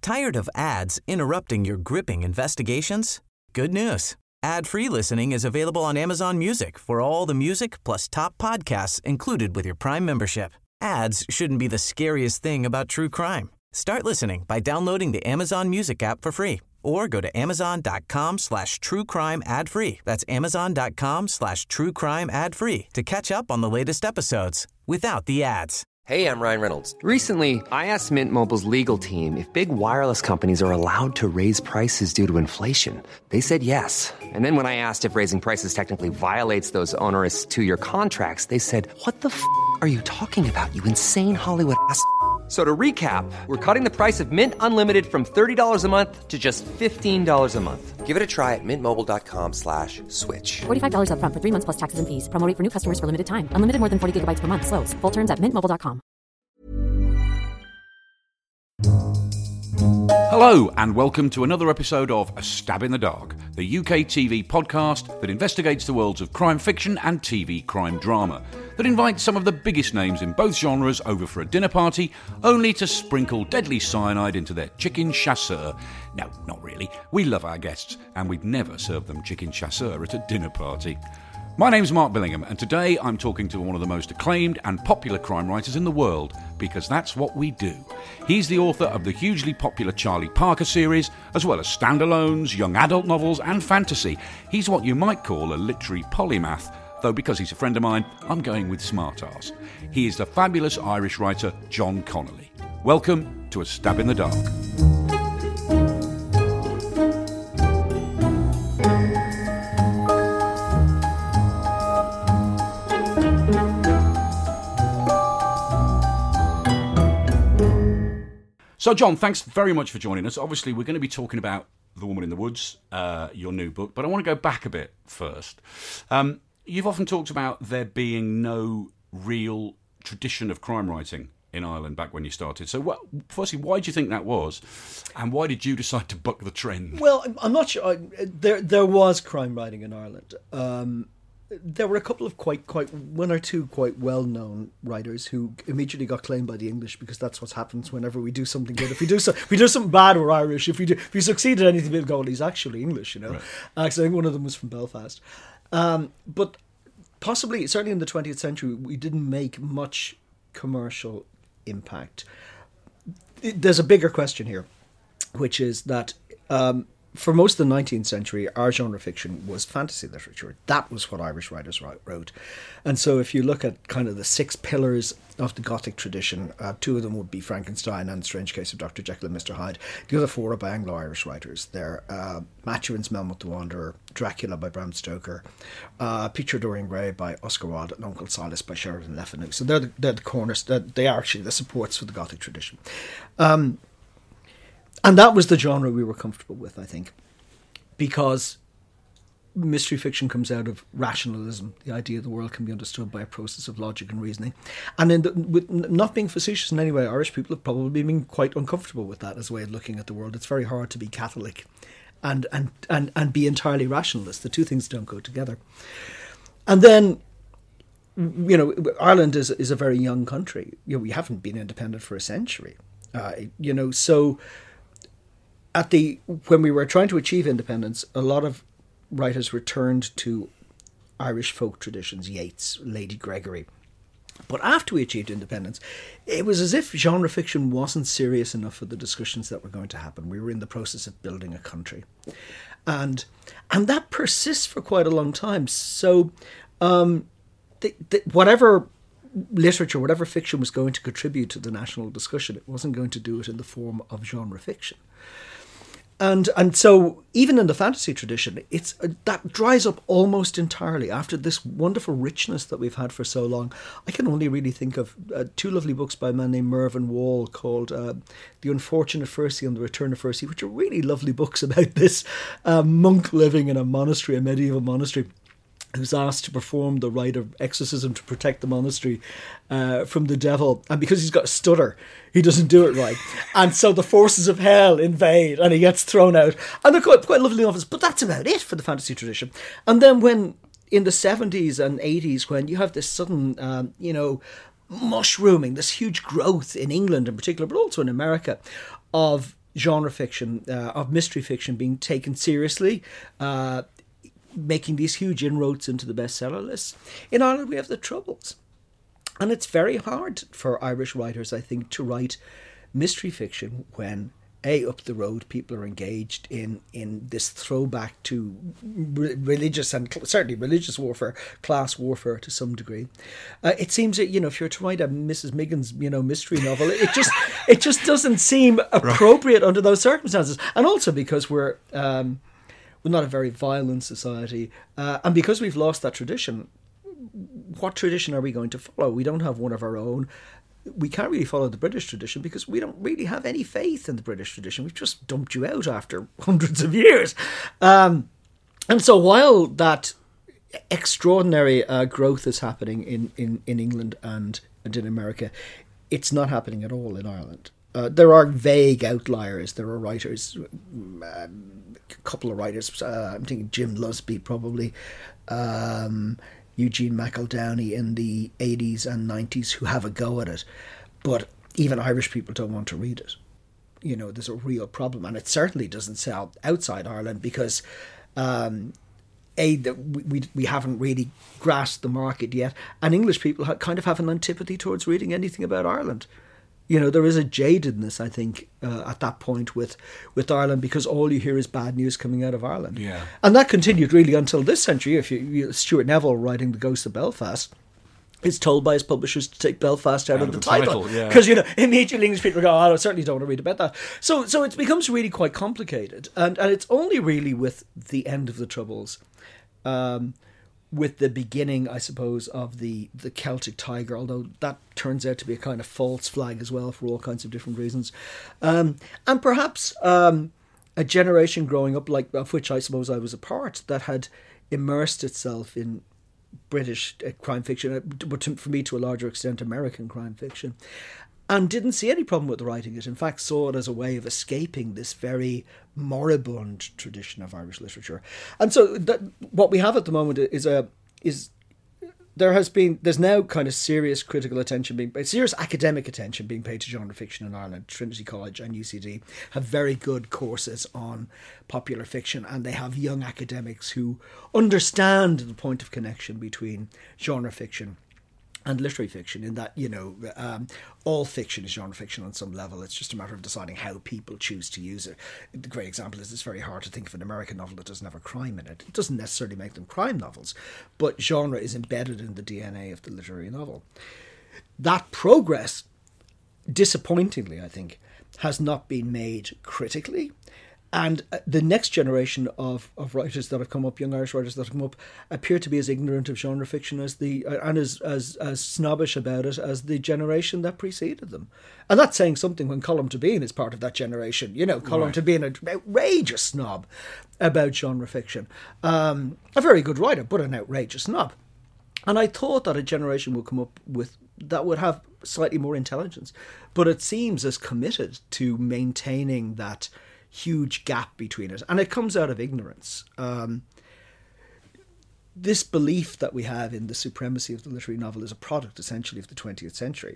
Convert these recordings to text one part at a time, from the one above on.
Tired of ads interrupting your gripping investigations? Good news. Ad-free listening is available on Amazon Music for all the music plus top podcasts included with your Prime membership. Ads shouldn't be the scariest thing about true crime. Start listening by downloading the Amazon Music app for free or go to amazon.com/truecrime ad-free. That's amazon.com/truecrime ad-free to catch up on the latest episodes without the ads. Hey, I'm Ryan Reynolds. Recently, I asked Mint Mobile's legal team if big wireless companies are allowed to raise prices due to inflation. They said yes. And then when I asked if raising prices technically violates those onerous two-year contracts, they said, "What the f*** are you talking about, you insane Hollywood ass?" So to recap, we're cutting the price of Mint Unlimited from $30 a month to just $15 a month. Give it a try at mintmobile.com/switch. $45 up front for 3 months plus taxes and fees. Promo rate for new customers for limited time. Unlimited more than 40 gigabytes per month. Slows full terms at mintmobile.com. Hello and welcome to another episode of A Stab in the Dark, the UK TV podcast that investigates the worlds of crime fiction and TV crime drama, that invites some of the biggest names in both genres over for a dinner party, only to sprinkle deadly cyanide into their chicken chasseur. No, not really. We love our guests, and we'd never serve them chicken chasseur at a dinner party. My name's Mark Billingham, and today I'm talking to one of the most acclaimed and popular crime writers in the world, because that's what we do. He's the author of the hugely popular Charlie Parker series, as well as standalones, young adult novels, and fantasy. He's what you might call a literary polymath, though because he's a friend of mine, I'm going with smart arse. He is the fabulous Irish writer John Connolly. Welcome to A Stab in the Dark. So, John, thanks very much for joining us. Obviously, we're going to be talking about The Woman in the Woods, your new book, but I want to go back a bit first. You've often talked about there being no real tradition of crime writing in Ireland back when you started. So, firstly, why do you think that was, and why did you decide to buck the trend? Well, I'm not sure. There was crime writing in Ireland. There were a couple of one or two quite well-known writers who immediately got claimed by the English, because that's what happens whenever we do something good. If we do something bad, we're Irish. If we succeed at anything, we'll go, well, he's actually English, you know. Right. So I think one of them was from Belfast. But possibly, certainly in the 20th century, we didn't make much commercial impact. There's a bigger question here, which is that for most of the 19th century, our genre fiction was fantasy literature. That was what Irish writers wrote. And so if you look at kind of the 6 pillars of the Gothic tradition, 2 of them would be Frankenstein and Strange Case of Dr. Jekyll and Mr. Hyde. The other 4 are by Anglo-Irish writers. They're Maturin's Melmoth the Wanderer, Dracula by Bram Stoker, Picture of Dorian Gray by Oscar Wilde, and Uncle Silas by Sheridan Le Fanu. So they're the corners. They are actually the supports for the Gothic tradition. And that was the genre we were comfortable with, I think, because mystery fiction comes out of rationalism, the idea the world can be understood by a process of logic and reasoning. And with not being facetious in any way, Irish people have probably been quite uncomfortable with that as a way of looking at the world. It's very hard to be Catholic and be entirely rationalist. The two things don't go together. And then, you know, Ireland is a very young country. You know, we haven't been independent for a century. So when we were trying to achieve independence, a lot of writers returned to Irish folk traditions, Yeats, Lady Gregory. But after we achieved independence, it was as if genre fiction wasn't serious enough for the discussions that were going to happen. We were in the process of building a country. And that persists for quite a long time. So whatever literature, whatever fiction was going to contribute to the national discussion, it wasn't going to do it in the form of genre fiction. And so even in the fantasy tradition, that dries up almost entirely after this wonderful richness that we've had for so long. I can only really think of 2 lovely books by a man named Mervyn Wall called The Unfortunate Fursey and The Return of Fursey, which are really lovely books about this monk living in a monastery, a medieval monastery, who's asked to perform the rite of exorcism to protect the monastery from the devil. And because he's got a stutter, he doesn't do it right. And so the forces of hell invade and he gets thrown out. And they're quite lovely novels, but that's about it for the fantasy tradition. And then when in the 70s and 80s, when you have this sudden, mushrooming, this huge growth in England in particular, but also in America, of genre fiction, of mystery fiction being taken seriously, making these huge inroads into the bestseller lists. In Ireland, we have the Troubles. And it's very hard for Irish writers, I think, to write mystery fiction when, up the road, people are engaged in this throwback to religious and certainly religious warfare, class warfare to some degree. It seems that, if you're to write a Mrs. Miggins, mystery novel, it just doesn't seem appropriate under those circumstances. And also because we're not a very violent society, and because we've lost that tradition. What tradition are we going to follow? We don't have one of our own. We can't really follow the British tradition because we don't really have any faith in the British tradition. We've just dumped you out after hundreds of years. And so while that extraordinary growth is happening in England and in America, it's not happening at all in Ireland. There are vague outliers. There are writers, a couple of writers, I'm thinking Jim Lusby probably, Eugene McEldowney in the 80s and 90s who have a go at it. But even Irish people don't want to read it. There's a real problem. And it certainly doesn't sell outside Ireland because, we haven't really grasped the market yet. And English people kind of have an antipathy towards reading anything about Ireland. There is a jadedness, I think, at that point with Ireland because all you hear is bad news coming out of Ireland. Yeah. And that continued really until this century. If Stuart Neville, writing The Ghost of Belfast, is told by his publishers to take Belfast out of the title. Because, immediately English people go, I certainly don't want to read about that. So it becomes really quite complicated. And it's only really with the end of the Troubles, with the beginning, I suppose, of the Celtic Tiger, although that turns out to be a kind of false flag as well for all kinds of different reasons. And perhaps a generation growing up, of which I suppose I was a part, that had immersed itself in British crime fiction, but for me to a larger extent American crime fiction, and didn't see any problem with writing it. In fact, saw it as a way of escaping this very moribund tradition of Irish literature. And so what we have at the moment there's now kind of serious academic attention being paid to genre fiction in Ireland. Trinity College and UCD have very good courses on popular fiction, and they have young academics who understand the point of connection between genre fiction and literary fiction, in that, all fiction is genre fiction on some level. It's just a matter of deciding how people choose to use it. The great example is it's very hard to think of an American novel that doesn't have a crime in it. It doesn't necessarily make them crime novels, but genre is embedded in the DNA of the literary novel. That progress, disappointingly, I think, has not been made critically. And the next generation of writers that have come up, young Irish writers that have come up, appear to be as ignorant of genre fiction and as snobbish about it as the generation that preceded them. And that's saying something when Colm Tóibín is part of that generation. Colm Tóibín, an outrageous snob about genre fiction. A very good writer, but an outrageous snob. And I thought that a generation would come up that would have slightly more intelligence. But it seems as committed to maintaining that huge gap between it, and it comes out of ignorance. This belief that we have in the supremacy of the literary novel is a product essentially of the 20th century.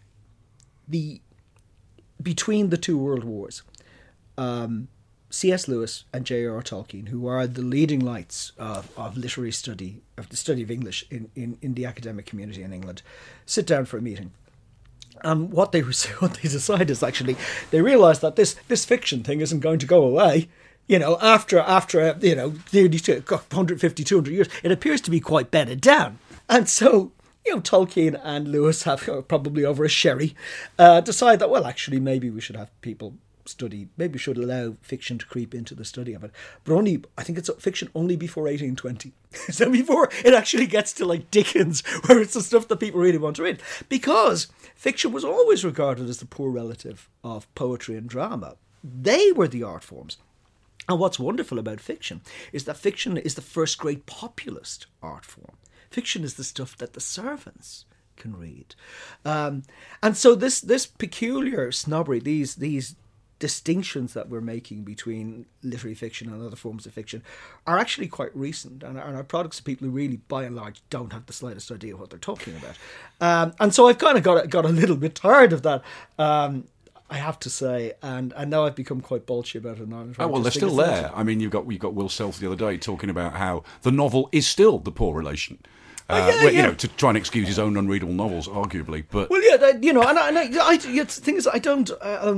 Between the two world wars, C.S. Lewis and J.R.R. Tolkien, who are the leading lights of literary study, of the study of English in the academic community in England, sit down for a meeting. And what they decide is actually they realise that this fiction thing isn't going to go away. After nearly 150, 200 years, it appears to be quite bedded down. And so, Tolkien and Lewis have probably over a sherry decide that, well, actually, maybe we should have people study. Maybe we should allow fiction to creep into the study of it. But I think it's fiction only before 1820. So before it actually gets to Dickens, where it's the stuff that people really want to read. Because fiction was always regarded as the poor relative of poetry and drama. They were the art forms. And what's wonderful about fiction is that fiction is the first great populist art form. Fiction is the stuff that the servants can read. And so this peculiar snobbery, these distinctions that we're making between literary fiction and other forms of fiction are actually quite recent and are products of people who really, by and large, don't have the slightest idea what they're talking about. And so I've kind of got a little bit tired of that. I have to say, and I know I've become quite bolshy about it now. Oh, well, they're still there. I mean, you've got Will Self the other day talking about how the novel is still the poor relation. You know, to try and excuse his own unreadable novels, arguably. But well, yeah, you know, and the thing is, I don't.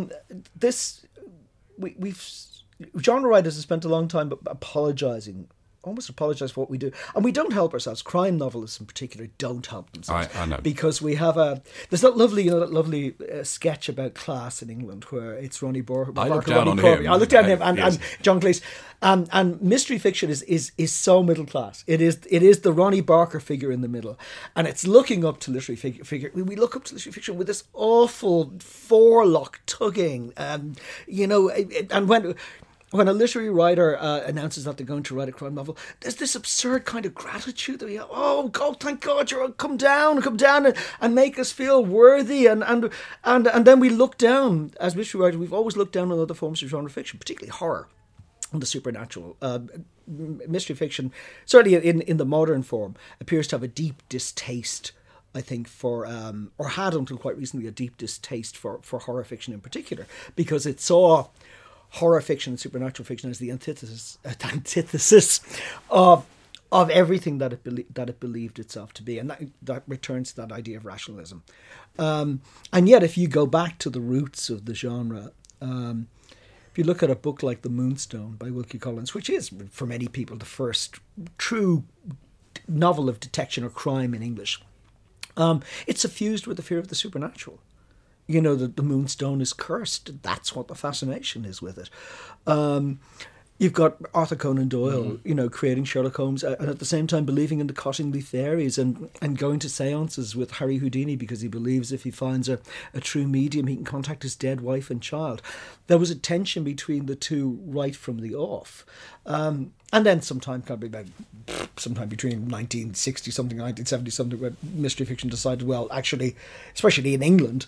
We've genre writers have spent a long time almost apologise for what we do, and we don't help ourselves. Crime novelists, in particular, don't help themselves. I know, because we have there's that lovely sketch about class in England where it's Ronnie Barker. I look down on him. I look down on him and John Cleese, and mystery fiction is so middle class. It is the Ronnie Barker figure in the middle, and it's looking up to literary figure. We look up to literary fiction with this awful forelock tugging, you know, and when a literary writer announces that they're going to write a crime novel, there's this absurd kind of gratitude that we have. Oh God, thank God you're come down and make us feel worthy. And then we look down, as mystery writers, we've always looked down on other forms of genre fiction, particularly horror and the supernatural. Mystery fiction, certainly in the modern form, appears to have a deep distaste, I think, for or had until quite recently a deep distaste for horror fiction in particular, because it saw horror fiction and supernatural fiction as the antithesis of everything that it believed itself to be, and that returns to that idea of rationalism. And yet, if you go back to the roots of the genre, if you look at a book like The Moonstone by Wilkie Collins, which is for many people the first true novel of detection or crime in English, it's suffused with the fear of the supernatural. You know, the Moonstone is cursed. That's what the fascination is with it. You've got Arthur Conan Doyle, you know, creating Sherlock Holmes and at the same time believing in the Cottingley theories and going to seances with Harry Houdini because he believes if he finds a true medium, he can contact his dead wife and child. There was a tension between the two right from the off. And then sometime between 1960-something, 1970-something, where mystery fiction decided, well, actually, especially in England,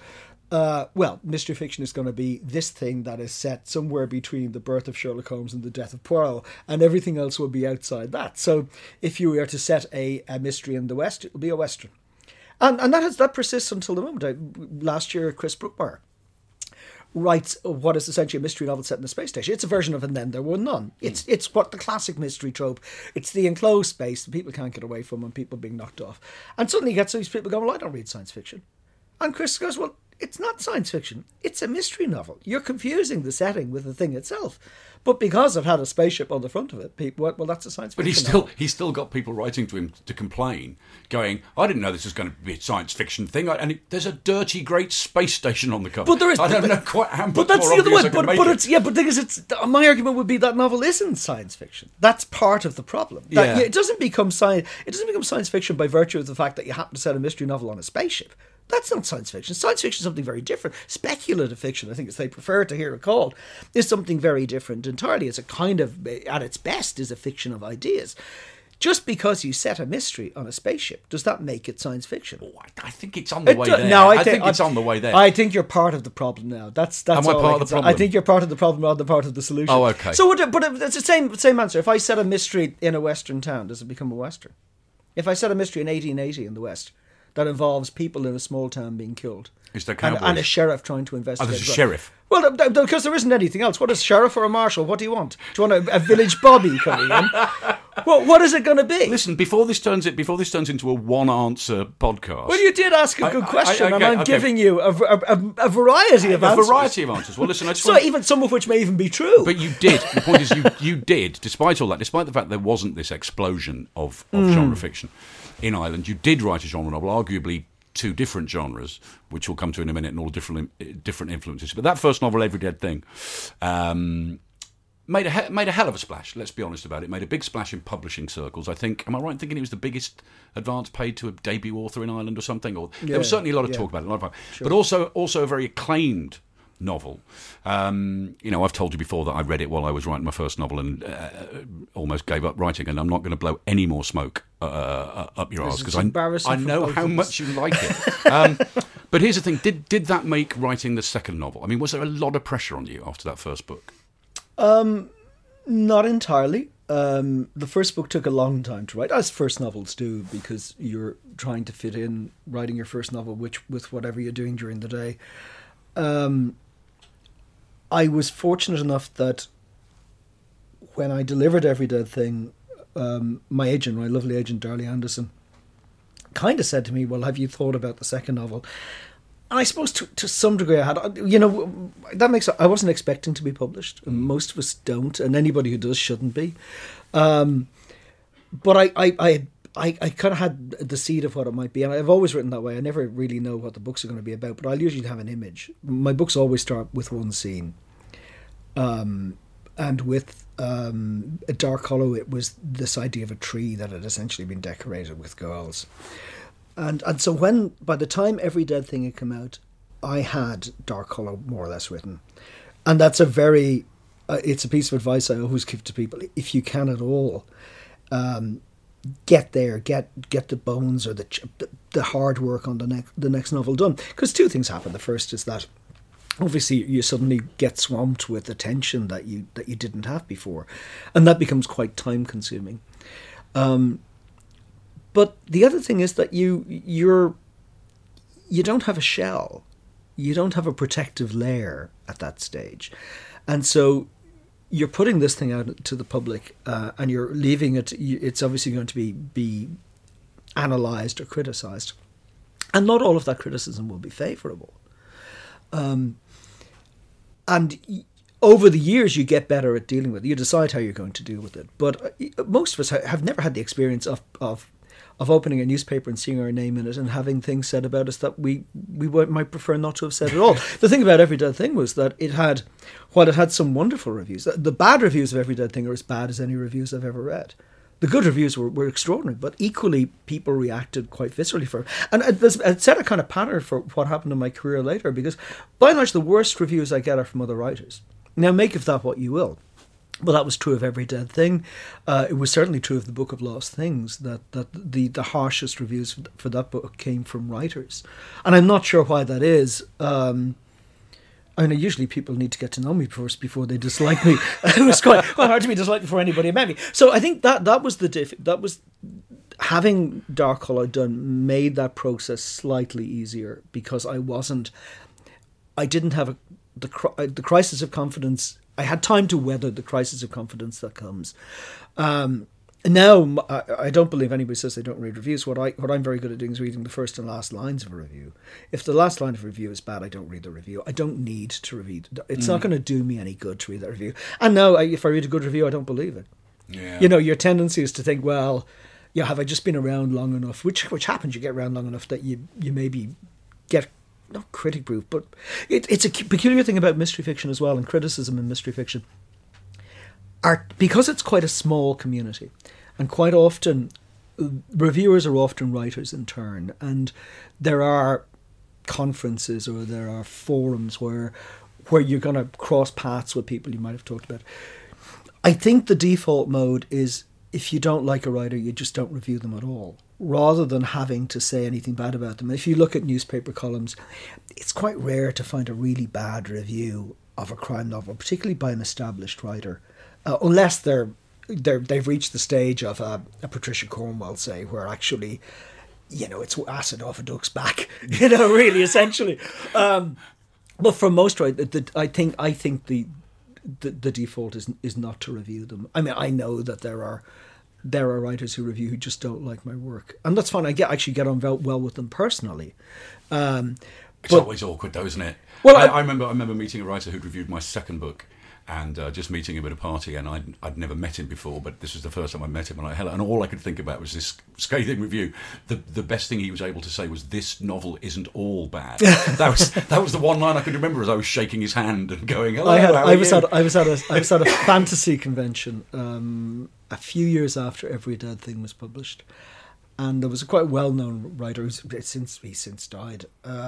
mystery fiction is going to be this thing that is set somewhere between the birth of Sherlock Holmes and the death of Poirot, and everything else will be outside that. So if you were to set a mystery in the West, it will be a Western. And that persists until the moment. Last year, Chris Brookmeyer writes what is essentially a mystery novel set in a space station. It's a version of And Then There Were None. It's what the classic mystery trope. It's the enclosed space that people can't get away from and people being knocked off. And suddenly you get these people going, well, I don't read science fiction. And Chris goes, well, it's not science fiction. It's a mystery novel. You're confusing the setting with the thing itself. But because it had a spaceship on the front of it, people went, well, that's a science fiction novel. He's still got people writing to him to complain, going, I didn't know this was going to be a science fiction thing. There's a dirty, great space station on the cover. But there is. I don't know quite how much but that's more the other obvious one. I can make but it. it's but the thing is, my argument would be that novel isn't science fiction. That's part of the problem. Yeah. It doesn't become science. It doesn't become science fiction by virtue of the fact that you happen to set a mystery novel on a spaceship. That's not science fiction. Science fiction is something very different. Speculative fiction, I think as they prefer to hear it called, is something very different entirely. It's a kind of, at its best, is a fiction of ideas. Just because you set a mystery on a spaceship, does that make it science fiction? Oh, I think it's on the way there. No, I think it's on the way there. I think you're part of the problem now. That's Am I part of the problem? I think you're part of the problem rather than part of the solution. Oh, okay. So, but it's the same answer. If I set a mystery in a Western town, does it become a Western? If I set a mystery in 1880 in the West that involves people in a small town being killed, Is there cowboys? and a sheriff trying to investigate. Oh, there's a sheriff. Well, because there isn't anything else. What is sheriff or a marshal? What do you want? Do you want a village bobby coming in? Well, what is it going to be? Listen, before this turns into a one-answer podcast. Well, you did ask a good question, and I'm giving you a variety of a answers. variety of answers. Well, listen, I just So even some of which may even be true. But you did. The point is, you did, despite all that, despite the fact there wasn't this explosion of genre fiction in Ireland, you did write a genre novel, arguably two different genres, which we'll come to in a minute, and all different influences. But that first novel, Every Dead Thing, made a hell of a splash. Let's be honest about it. Made a big splash in publishing circles. I think. Am I right in thinking it was the biggest advance paid to a debut author in Ireland or something? Or there was certainly a lot of talk about it. But also a very acclaimed novel. I've told you before that I read it while I was writing my first novel and almost gave up writing, and I'm not going to blow any more smoke up your arse because I know how much you like it. But here's the thing, did that make writing the second novel? I mean, was there a lot of pressure on you after that first book? Not entirely. The first book took a long time to write, as first novels do, because you're trying to fit in writing your first novel with whatever you're doing during the day. I was fortunate enough that when I delivered Every Dead Thing, my agent, my lovely agent, Darley Anderson, kind of said to me, well, have you thought about the second novel? And I suppose to some degree I had, I wasn't expecting to be published. And most of us don't, and anybody who does shouldn't be. But I kind of had the seed of what it might be, and I've always written that way. I never really know what the books are going to be about, but I'll usually have an image. My books always start with one scene. And with Dark Hollow, it was this idea of a tree that had essentially been decorated with girls. And so by the time Every Dead Thing had come out, I had Dark Hollow more or less written. And that's it's a piece of advice I always give to people. If you can at all, get there, get the bones or the hard work on the next novel done. Because two things happen. The first is that obviously you suddenly get swamped with attention that you didn't have before, and that becomes quite time consuming. But the other thing is that you don't have a shell, you don't have a protective layer at that stage, and so you're putting this thing out to the public, and you're leaving it. It's obviously going to be analysed or criticised, and not all of that criticism will be favourable. And over the years, you get better at dealing with it. You decide how you're going to deal with it. But most of us have never had the experience of opening a newspaper and seeing our name in it and having things said about us that we might prefer not to have said at all. The thing about Every Dead Thing was that while it had some wonderful reviews, the bad reviews of Every Dead Thing are as bad as any reviews I've ever read. The good reviews were extraordinary, but equally people reacted quite viscerally for it. And it set a kind of pattern for what happened in my career later, because by and large the worst reviews I get are from other writers. Now make of that what you will. Well, that was true of Every Dead Thing. It was certainly true of the Book of Lost Things, that the harshest reviews for that book came from writers. And I'm not sure why that is. Usually people need to get to know me first before they dislike me. It was quite hard to be disliked before anybody met me. So I think that was having Dark Hollow done made that process slightly easier, because I didn't have the crisis of confidence. I had time to weather the crisis of confidence that comes. Now, I don't believe anybody says they don't read reviews. What I'm very good at doing is reading the first and last lines of a review. If the last line of a review is bad, I don't read the review. I don't need to read. It's not going to do me any good to read that review. And now, if I read a good review, I don't believe it. Yeah. Your tendency is to think, well, have I just been around long enough? Which happens, you get around long enough that you maybe get, not critic proof, but it's a peculiar thing about mystery fiction as well, and criticism in mystery fiction. Because it's quite a small community, and quite often reviewers are often writers in turn, and there are conferences or there are forums where you're going to cross paths with people you might have talked about. I think the default mode is, if you don't like a writer, you just don't review them at all, rather than having to say anything bad about them. If you look at newspaper columns, it's quite rare to find a really bad review of a crime novel, particularly by an established writer. Unless they've reached the stage of a Patricia Cornwell, say, where actually, it's acid off a duck's back, really, essentially. But for most writers, I think the default is not to review them. I mean, I know that there are writers who review who just don't like my work, and that's fine. I actually get on well with them personally. It's always awkward, though, isn't it? Well, I remember meeting a writer who'd reviewed my second book, and just meeting him at a party, and I'd never met him before, but this was the first time I met him, and all I could think about was this scathing review. The best thing he was able to say was, "This novel isn't all bad." that was the one line I could remember as I was shaking his hand and going, "Hello, I was at a fantasy convention a few years after Every Dead Thing was published, and there was a quite well-known writer who's since died,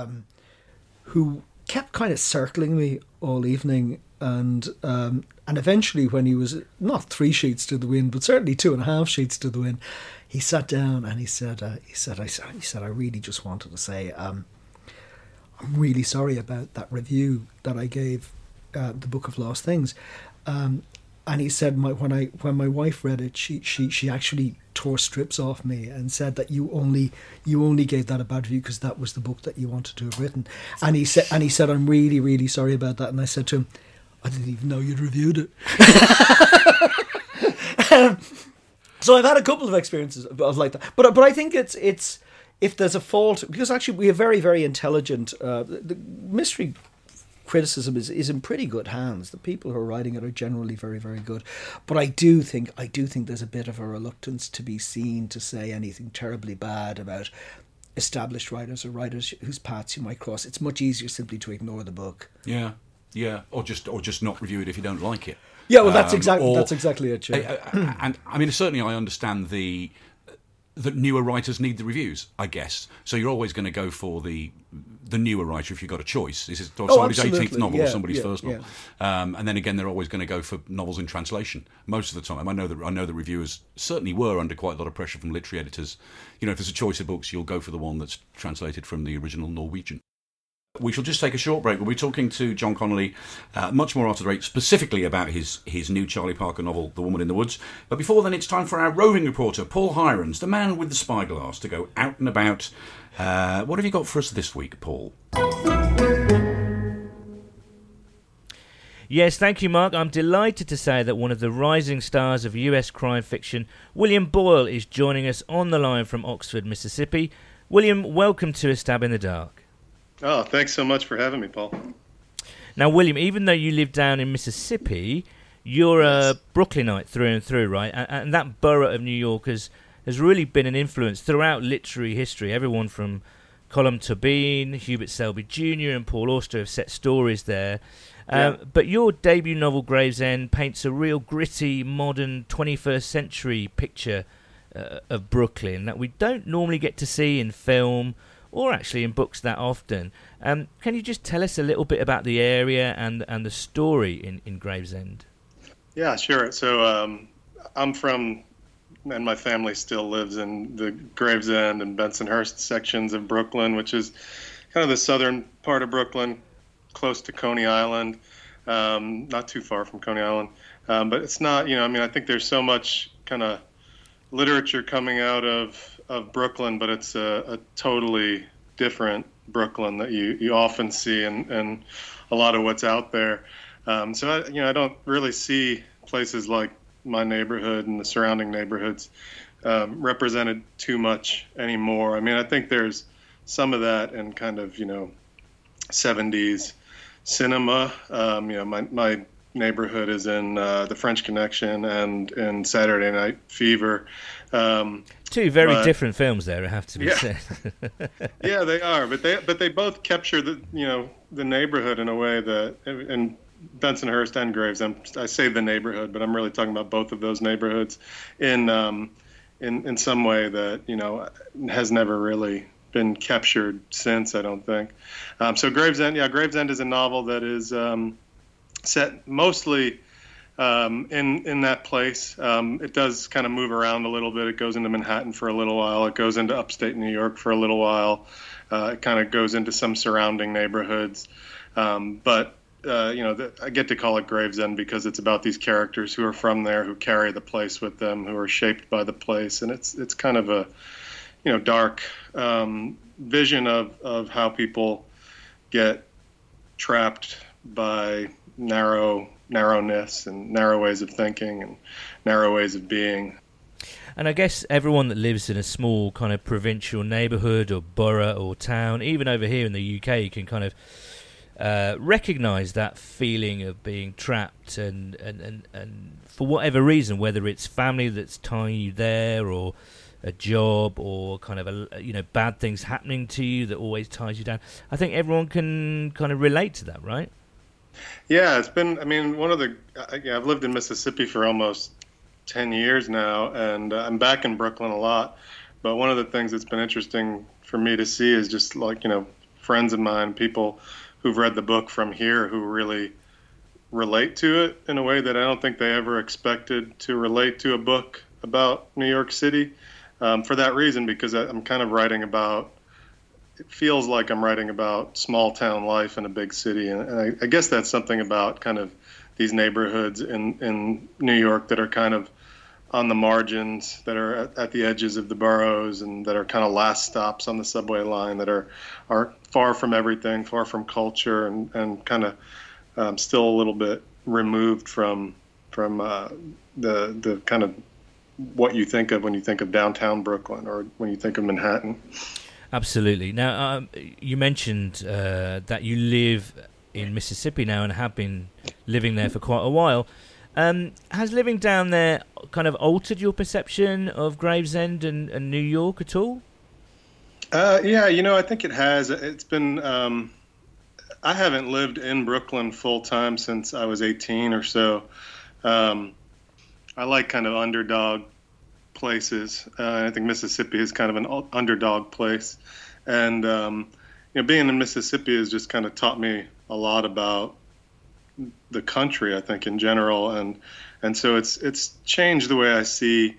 who kept kind of circling me all evening. And eventually, when he was not 3 sheets to the wind, but certainly 2.5 sheets to the wind, he sat down and he said, I really just wanted to say, I'm really sorry about that review that I gave the Book of Lost Things. And he said, when my wife read it, she actually tore strips off me and said that you only gave that a bad review because that was the book that you wanted to have written. And he said, I'm really, really sorry about that. And I said to him, I didn't even know you'd reviewed it. So I've had a couple of experiences of like that, but I think it's if there's a fault, because actually we have very, very intelligent. The mystery criticism is in pretty good hands. The people who are writing it are generally very, very good. But I do think there's a bit of a reluctance to be seen to say anything terribly bad about established writers or writers whose paths you might cross. It's much easier simply to ignore the book. Yeah, or just not review it if you don't like it. Yeah, well, that's exactly it. Yeah. And I mean, certainly, I understand that newer writers need the reviews, I guess. So you're always going to go for the newer writer if you've got a choice. This is somebody's 18th novel or somebody's first novel. And then again, they're always going to go for novels in translation most of the time. I know that reviewers certainly were under quite a lot of pressure from literary editors. You know, if there's a choice of books, you'll go for the one that's translated from the original Norwegian. We shall just take a short break. We'll be talking to John Connolly, much more after the break, specifically about his new Charlie Parker novel, The Woman in the Woods. But before then, it's time for our roving reporter, Paul Hirons, the man with the spyglass, to go out and about. What have you got for us this week, Paul? Yes, thank you, Mark. I'm delighted to say that one of the rising stars of US crime fiction, William Boyle, is joining us on the line from Oxford, Mississippi. William, welcome to A Stab in the Dark. Oh, thanks so much for having me, Paul. Now, William, even though you live down in Mississippi, you're a Brooklynite through and through, right? And that borough of New York has really been an influence throughout literary history. Everyone from Colum Tobin, Hubert Selby Jr. and Paul Auster have set stories there. But your debut novel, Gravesend, paints a real gritty, modern, 21st century picture of Brooklyn that we don't normally get to see in film or actually in books that often. Can you just tell us a little bit about the area and the story in Gravesend? Yeah, sure. So I'm from, and my family still lives in the Gravesend and Bensonhurst sections of Brooklyn, which is kind of the southern part of Brooklyn, close to Coney Island, not too far from Coney Island. But it's not, I think there's so much kind of literature coming out of Brooklyn, but it's a totally different Brooklyn that you often see in a lot of what's out there. So I don't really see places like my neighborhood and the surrounding neighborhoods represented too much anymore. I mean, I think there's some of that in kind of 70s cinema. My neighborhood is in The French Connection and in Saturday Night Fever. Two very different films there, I have to be said. Yeah, they are, but they both capture the neighborhood in a way that, and Bensonhurst and Gravesend, I say the neighborhood, but I'm really talking about both of those neighborhoods in some way that has never really been captured since, I don't think. So Gravesend is a novel that is set mostly in that place. It does kind of move around a little bit. It goes into Manhattan for a little while. It goes into upstate New York for a little while. It kind of goes into some surrounding neighborhoods. But I get to call it Gravesend because it's about these characters who are from there, who carry the place with them, who are shaped by the place. And it's kind of a dark vision of how get trapped by narrowness and narrow ways of thinking and narrow ways of being. And I guess everyone that lives in a small kind of provincial neighbourhood or borough or town, even over here in the UK, can kind of recognise that feeling of being trapped and for whatever reason, whether it's family that's tying you there or a job or kind of bad things happening to you that always ties you down. I think everyone can kind of relate to that, right? Yeah, it's been, I've lived in Mississippi for almost 10 years now, and I'm back in Brooklyn a lot. But one of the things that's been interesting for me to see is just friends of mine, people who've read the book from here who really relate to it in a way that I don't think they ever expected to relate to a book about New York City. For that reason, because I'm kind of writing about, it feels like I'm writing about small town life in a big city. And I guess that's something about kind of these neighborhoods in New York that are kind of on the margins, that are at the edges of the boroughs, and that are kind of last stops on the subway line, that are far from everything, far from culture, and kind of still a little bit removed from the kind of what you think of when you think of downtown Brooklyn or when you think of Manhattan. Absolutely. Now, you mentioned that you live in Mississippi now and have been living there for quite a while. Has living down there kind of altered your perception of Gravesend and New York at all? Yeah, I think it has. It's been... I haven't lived in Brooklyn full time since I was 18 or so. I like kind of underdog places. I think Mississippi is kind of an underdog place. And, being in Mississippi has just kind of taught me a lot about the country, I think, in general. And so it's changed the way I see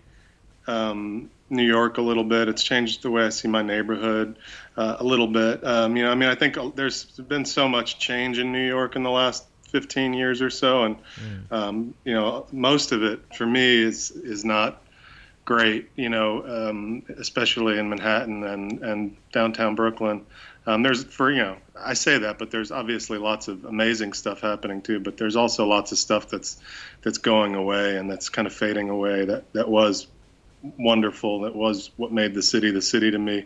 New York a little bit. It's changed the way I see my neighborhood a little bit. I think there's been so much change in New York in the last 15 years or so. And, most of it for me is not great, especially in Manhattan and downtown Brooklyn. I say that, but there's obviously lots of amazing stuff happening too, but there's also lots of stuff that's going away and that's kind of fading away that was wonderful. That was what made the city to me.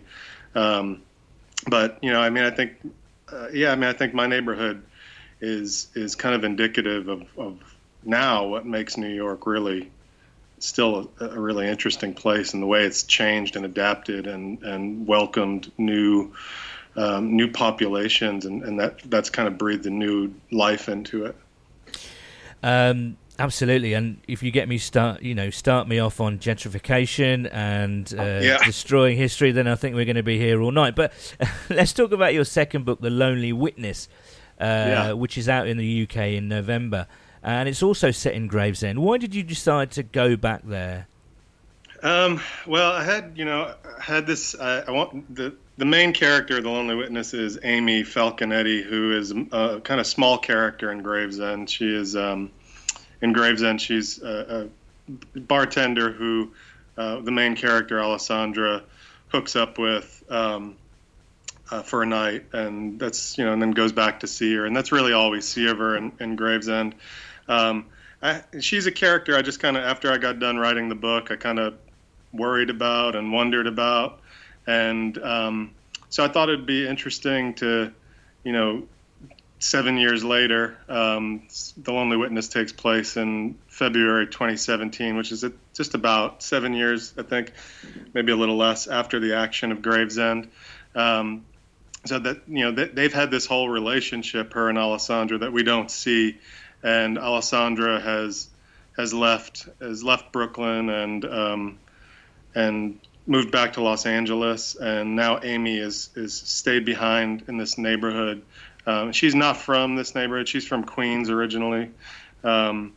But, I think my neighborhood is kind of indicative of now what makes New York really still a really interesting place, and the way it's changed and adapted and welcomed new populations, and that's kind of breathed a new life into it. Absolutely, and if you get me start me off on gentrification and destroying history, then I think we're going to be here all night. But let's talk about your second book, The Lonely Witness, which is out in the UK in November, and it's also set in Gravesend. Why did you decide to go back there? Well, I had this. I want the main character of The Lonely Witness is Amy Falconetti, who is a kind of small character in Gravesend. She is in Gravesend. She's a bartender who the main character Alessandra hooks up with for a night, and that's and then goes back to see her, and that's really all we see of her in Gravesend. She's a character I just kind of, after I got done writing the book, I kind of worried about and wondered about, and so I thought it'd be interesting to, 7 years later, The Lonely Witness takes place in February 2017, which is just about 7 years, I think, maybe a little less, after the action of Gravesend. So that they've had this whole relationship, her and Alessandra, that we don't see, and Alessandra has left Brooklyn and moved back to Los Angeles, and now Amy is stayed behind in this neighborhood. She's not from this neighborhood. She's from Queens originally, and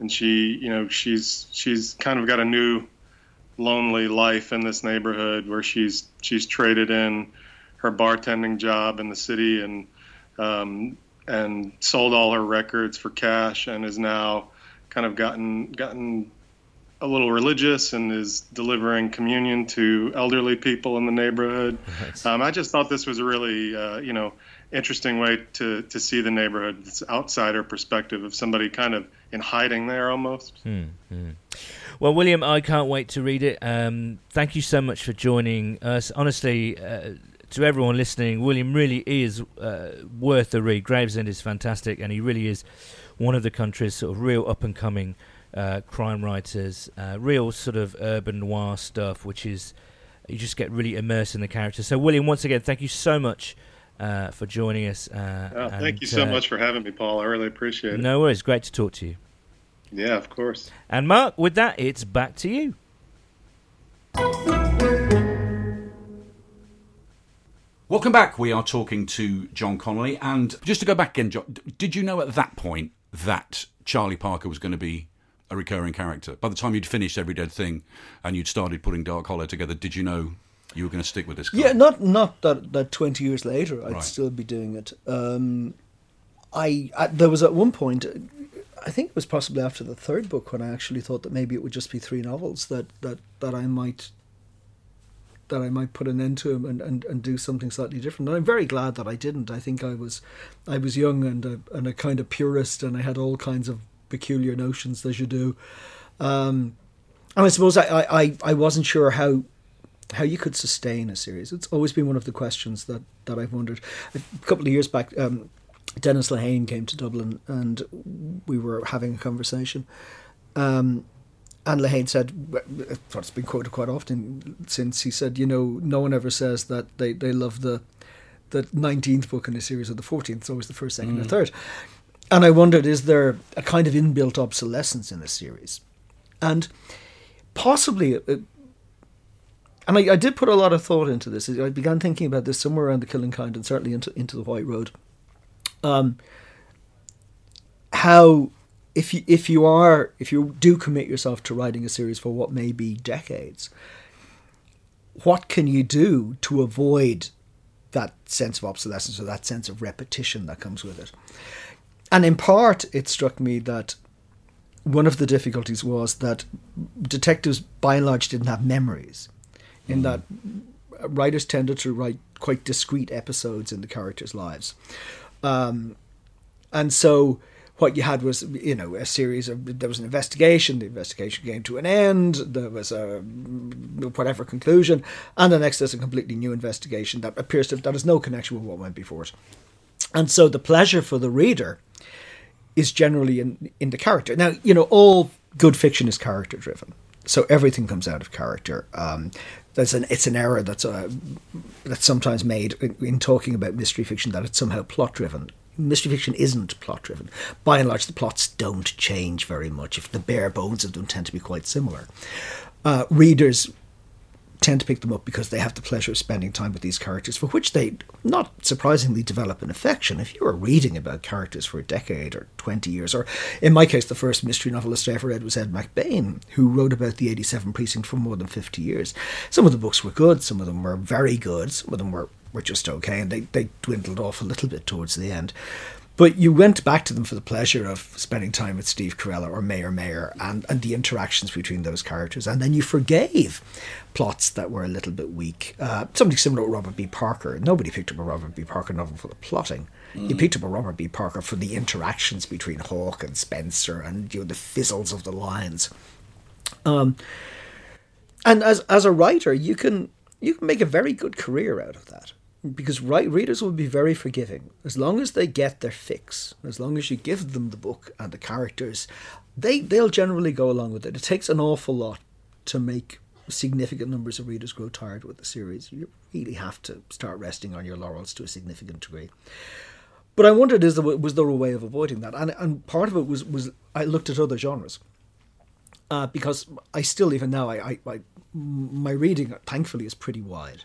she's kind of got a new lonely life in this neighborhood where she's traded in her bartending job in the city and sold all her records for cash, and is now kind of gotten a little religious and is delivering communion to elderly people in the neighborhood. Right. I just thought this was a really interesting way to see the neighborhood. It's outsider perspective of somebody kind of in hiding there almost. Well, William, I can't wait to read it. Thank you so much for joining us. Honestly, to everyone listening, William really is worth the read. Gravesend is fantastic, and he really is one of the country's sort of real up-and-coming crime writers, real sort of urban noir stuff, which is, you just get really immersed in the character. So, William, once again, thank you so much for joining us. Thank you so much for having me, Paul. I really appreciate it. No worries. Great to talk to you. Yeah, of course. And Mark, with that, it's back to you. Welcome back. We are talking to John Connolly. And just to go back again, John, did you know at that point that Charlie Parker was going to be a recurring character? By the time you'd finished Every Dead Thing and you'd started putting Dark Hollow together, did you know you were going to stick with this guy? Yeah, not that 20 years later I'd Right. still be doing it. I there was at one point, I think it was possibly after the third book, when I actually thought that maybe it would just be 3 novels that I might put an end to them and do something slightly different. And I'm very glad that I didn't. I think I was young and a kind of purist, and I had all kinds of peculiar notions as you do. And I suppose I wasn't sure how you could sustain a series. It's always been one of the questions that I've wondered. A couple of years back, Dennis Lehane came to Dublin and we were having a conversation. And Lehane said, what's been quoted quite often since, he said, no one ever says that they love the 19th book in a series or the 14th. It's always the first, second, or third. And I wondered, is there a kind of inbuilt obsolescence in a series? And possibly, and I did put a lot of thought into this. I began thinking about this somewhere around The Killing Kind and certainly into The White Road. How, if you do commit yourself to writing a series for what may be decades, what can you do to avoid that sense of obsolescence or that sense of repetition that comes with it? And in part, it struck me that one of the difficulties was that detectives, by and large, didn't have memories, in that writers tended to write quite discrete episodes in the characters' lives. And so what you had was, a series of, there was an investigation, the investigation came to an end, there was a whatever conclusion, and the next there's a completely new investigation that appears that has no connection with what went before it. And so the pleasure for the reader is generally in the character. Now, all good fiction is character driven, so everything comes out of character. It's an error that's sometimes made in talking about mystery fiction, that it's somehow plot driven. Mystery fiction isn't plot driven. By and large, the plots don't change very much. If the bare bones of them tend to be quite similar. Readers tend to pick them up because they have the pleasure of spending time with these characters, for which they, not surprisingly, develop an affection. If you are reading about characters for a decade or 20 years, or in my case, the first mystery novelist I ever read was Ed McBain, who wrote about the 87 Precinct for more than 50 years. Some of the books were good, some of them were very good, some of them were just okay, and they dwindled off a little bit towards the end. But you went back to them for the pleasure of spending time with Steve Carell or Mayor and the interactions between those characters. And then you forgave plots that were a little bit weak. Something similar with Robert B. Parker. Nobody picked up a Robert B. Parker novel for the plotting. You picked up a Robert B. Parker for the interactions between Hawke and Spencer and the fizzles of the lines. And as a writer, you can make a very good career out of that. Because readers will be very forgiving. As long as they get their fix, as long as you give them the book and the characters, they'll generally go along with it. It takes an awful lot to make significant numbers of readers grow tired with the series. You really have to start resting on your laurels to a significant degree. But I wondered, was there a way of avoiding that? And part of it was I looked at other genres. Because I still, even now, my reading, thankfully, is pretty wide.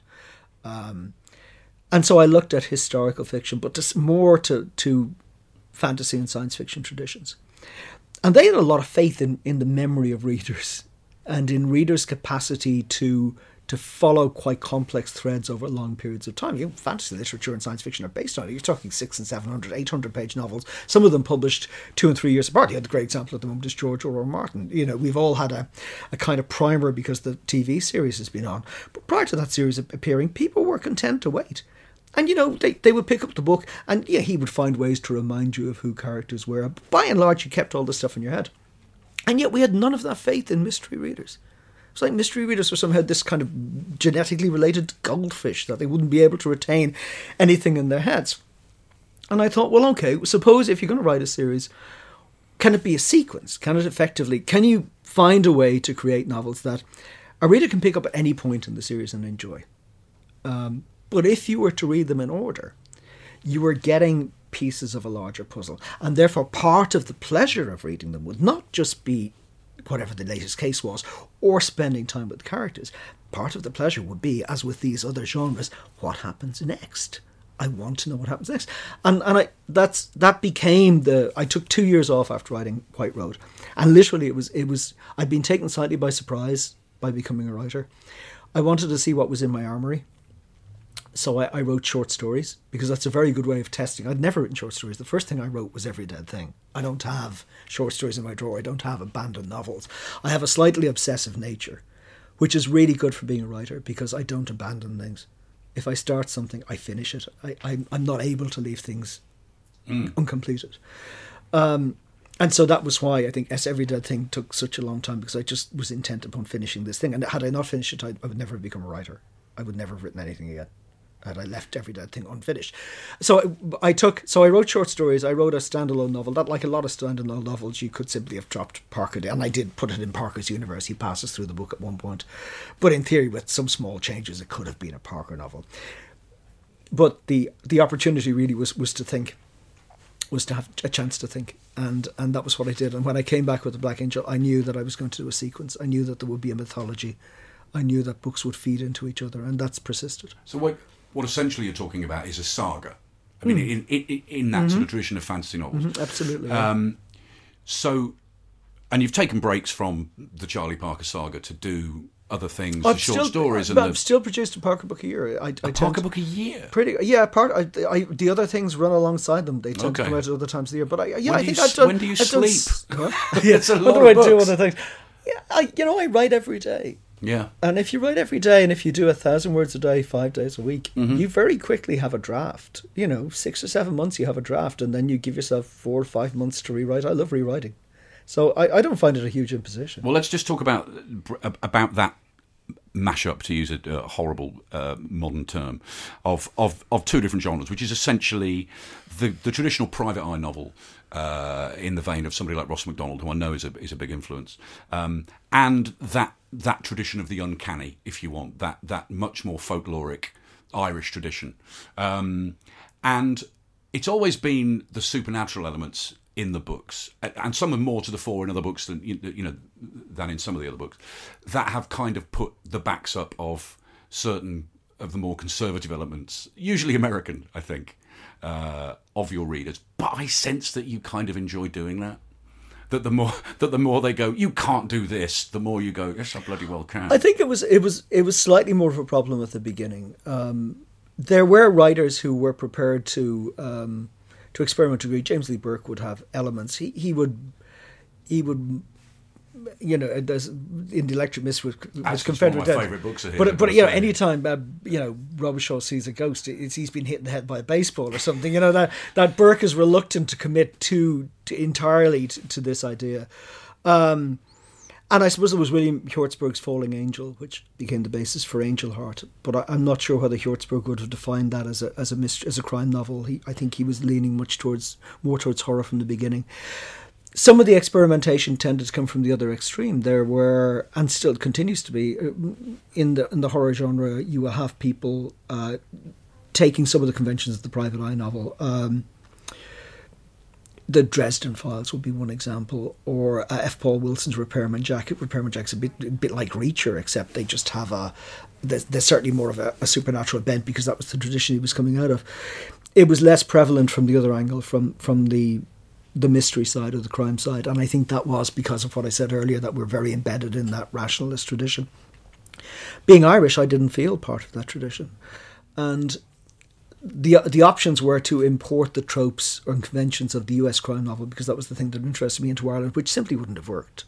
And so I looked at historical fiction, but more to fantasy and science fiction traditions. And they had a lot of faith in the memory of readers and in readers' capacity to follow quite complex threads over long periods of time. Fantasy literature and science fiction are based on it. You're talking 600 and 700, 800-page novels, some of them published 2 and 3 years apart. You had the great example at the moment is George R.R. Martin. We've all had a kind of primer because the TV series has been on. But prior to that series appearing, people were content to wait. And, they would pick up the book and, he would find ways to remind you of who characters were. But by and large, you kept all the stuff in your head. And yet we had none of that faith in mystery readers. It's like mystery readers were somehow this kind of genetically related goldfish, that they wouldn't be able to retain anything in their heads. And I thought, well, okay, suppose if you're going to write a series, can it be a sequence? Can you find a way to create novels that a reader can pick up at any point in the series and enjoy? But if you were to read them in order, you were getting pieces of a larger puzzle. And therefore, part of the pleasure of reading them would not just be whatever the latest case was, or spending time with the characters. Part of the pleasure would be, as with these other genres, what happens next? I want to know what happens next. And that became I took 2 years off after writing White Road. And literally it was I'd been taken slightly by surprise by becoming a writer. I wanted to see what was in my armoury. So I wrote short stories, because that's a very good way of testing. I'd never written short stories. The first thing I wrote was Every Dead Thing. I don't have short stories in my drawer. I don't have abandoned novels. I have a slightly obsessive nature, which is really good for being a writer, because I don't abandon things. If I start something, I finish it. I'm not able to leave things uncompleted. And And so that was why I think As Every Dead Thing took such a long time, because I just was intent upon finishing this thing. And had I not finished it, I would never have become a writer. I would never have written anything again had I left Every Dead Thing unfinished. So I wrote short stories. I wrote a standalone novel that, like a lot of standalone novels, you could simply have dropped Parker. And I did put it in Parker's universe. He passes through the book at one point. But in theory, with some small changes, it could have been a Parker novel. But the opportunity really was to think, was to have a chance to think. And that was what I did. And when I came back with The Black Angel, I knew that I was going to do a sequence. I knew that there would be a mythology. I knew that books would feed into each other, and that's persisted. So what essentially you're talking about is a saga. I mean, in that sort of tradition of fantasy novels. Absolutely. So, and you've taken breaks from the Charlie Parker saga to do other things, the short stories. I've still produced a Parker book a year. Parker book a year? The other things run alongside them. They tend to come out at other times of the year. But when do you sleep? It's a lot of books. Do other things. Yeah, I write every day. Yeah. And if you write every day, and if you do 1,000 words a day, 5 days a week, you very quickly have a draft. 6 or 7 months you have a draft, and then you give yourself 4 or 5 months to rewrite. I love rewriting. So I don't find it a huge imposition. Well, let's just talk about that mashup, to use a horrible modern term, of two different genres, which is essentially the traditional private eye novel, in the vein of somebody like Ross MacDonald, who I know is a big influence, and that tradition of the uncanny, if you want, that much more folkloric Irish tradition, and it's always been the supernatural elements in the books, and some are more to the fore in other books than than in some of the other books, that have kind of put the backs up of certain of the more conservative elements, usually American, I think, of your readers. But I sense that you kind of enjoy doing that. That the more they go, you can't do this, the more you go, yes, I bloody well can. I think it was slightly more of a problem at the beginning. There were writers who were prepared to experiment to a degree. James Lee Burke would have elements. He would, there's in the Electric Mist with Confederate Dead. Favourite books are but anytime Robichaud sees a ghost, he's been hit in the head by a baseball or something. That Burke is reluctant to commit to entirely to this idea. And I suppose it was William Hjortsberg's Falling Angel, which became the basis for Angel Heart. But I'm not sure whether Hjortsberg would have defined that as a crime novel. I think he was leaning more towards horror from the beginning. Some of the experimentation tended to come from the other extreme. There were, and still continues to be, in the horror genre, you will have people taking some of the conventions of the private eye novel. The Dresden Files would be one example, or F. Paul Wilson's Repairman Jack. Repairman Jack's a bit like Reacher, except they just have there's certainly more of a supernatural bent, because that was the tradition he was coming out of. It was less prevalent from the other angle, from the mystery side or the crime side, and I think that was because of what I said earlier, that we're very embedded in that rationalist tradition. Being Irish, I didn't feel part of that tradition, and the options were to import the tropes or conventions of the US crime novel, because that was the thing that interested me, into Ireland, which simply wouldn't have worked.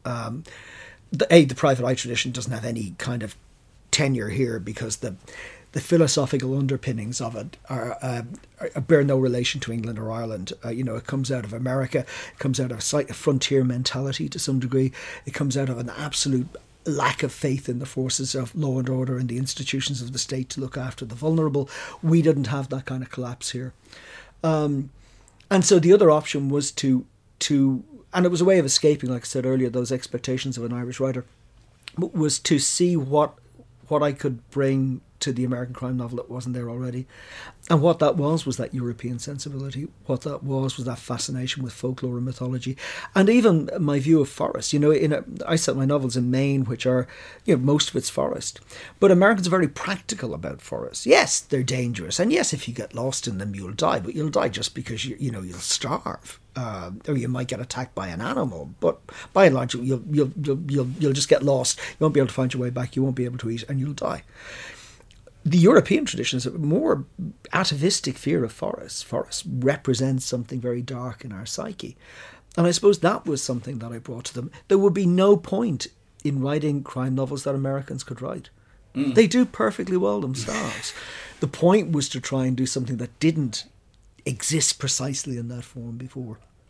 The private eye tradition doesn't have any kind of tenure here, because the philosophical underpinnings of it bear no relation to England or Ireland. It comes out of America. It comes out of a frontier mentality to some degree. It comes out of an absolute lack of faith in the forces of law and order and the institutions of the state to look after the vulnerable. We didn't have that kind of collapse here. And so the other option was to and it was a way of escaping, like I said earlier, those expectations of an Irish writer, was to see what I could bring to the American crime novel that wasn't there already. And what that was that European sensibility. What that was that fascination with folklore and mythology. And even my view of forest. I set my novels in Maine, which are, most of it's forest. But Americans are very practical about forests. Yes, they're dangerous. And yes, if you get lost in them, you'll die. But you'll die just because, you'll starve. Or you might get attacked by an animal. But by and large, you'll just get lost. You won't be able to find your way back. You won't be able to eat, and you'll die. The European tradition is a more atavistic fear of forests. Forests represent something very dark in our psyche. And I suppose that was something that I brought to them. There would be no point in writing crime novels that Americans could write. They do perfectly well themselves. The point was to try and do something that didn't exist precisely in that form before.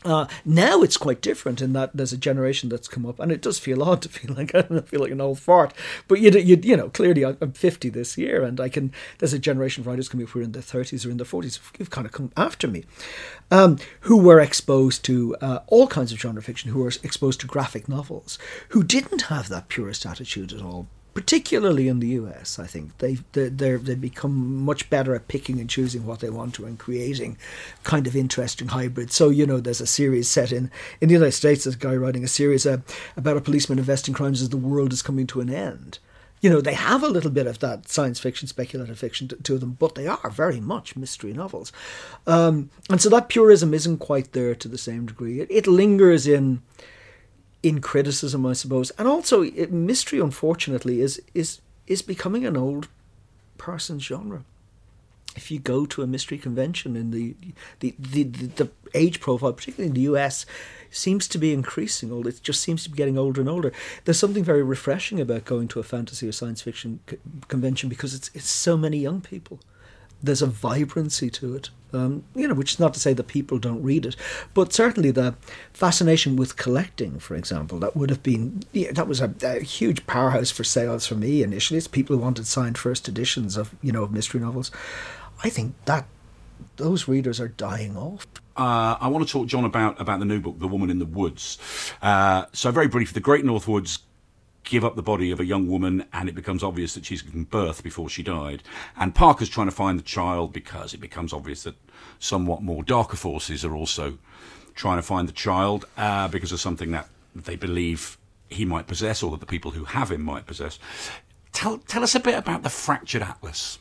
Now it's quite different in that there's a generation that's come up, and it does feel odd to feel like an old fart. But you know, clearly I'm 50 this year, and there's a generation of writers coming up who are in their 30s or in their 40s who've kind of come after me, who were exposed to all kinds of genre fiction, who were exposed to graphic novels, who didn't have that purist attitude at all. Particularly in the US, I think they've become much better at picking and choosing what they want to and creating kind of interesting hybrids. So, you know, there's a series set in the United States. There's a guy writing a series about a policeman investing crimes as the world is coming to an end. You know, they have a little bit of that science fiction, speculative fiction to them, but they are very much mystery novels. And so that purism isn't quite there to the same degree. It lingers in criticism, I suppose, and also mystery, unfortunately, is becoming an old person's genre. If you go to a mystery convention, in the age profile, particularly in the US, seems to be increasing. It just seems to be getting older and older. There's something very refreshing about going to a fantasy or science fiction convention because it's so many young people. There's a vibrancy to it, you know, which is not to say that people don't read it, but certainly the fascination with collecting, for example, that was a huge powerhouse for sales for me initially. It's people who wanted signed first editions of mystery novels. I think that those readers are dying off. I want to talk, John, about the new book, The Woman in the Woods. So very brief, the Great North Woods give up the body of a young woman, and it becomes obvious that she's given birth before she died. And Parker's trying to find the child because it becomes obvious that somewhat more darker forces are also trying to find the child because of something that they believe he might possess, or that the people who have him might possess. Tell us a bit about the Fractured Atlas.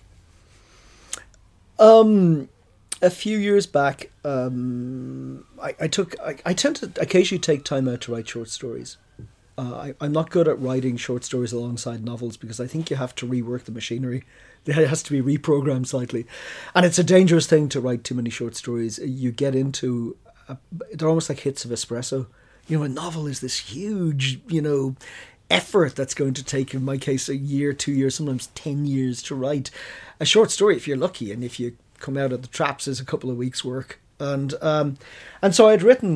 A few years back, I tend to occasionally take time out to write short stories. I'm not good at writing short stories alongside novels because I think you have to rework the machinery. It has to be reprogrammed slightly. And it's a dangerous thing to write too many short stories. You get into, they're almost like hits of espresso. You know, a novel is this huge, effort that's going to take, in my case, a year, 2 years, sometimes 10 years to write. A short story, if you're lucky, and if you come out of the traps, is a couple of weeks' work. And so I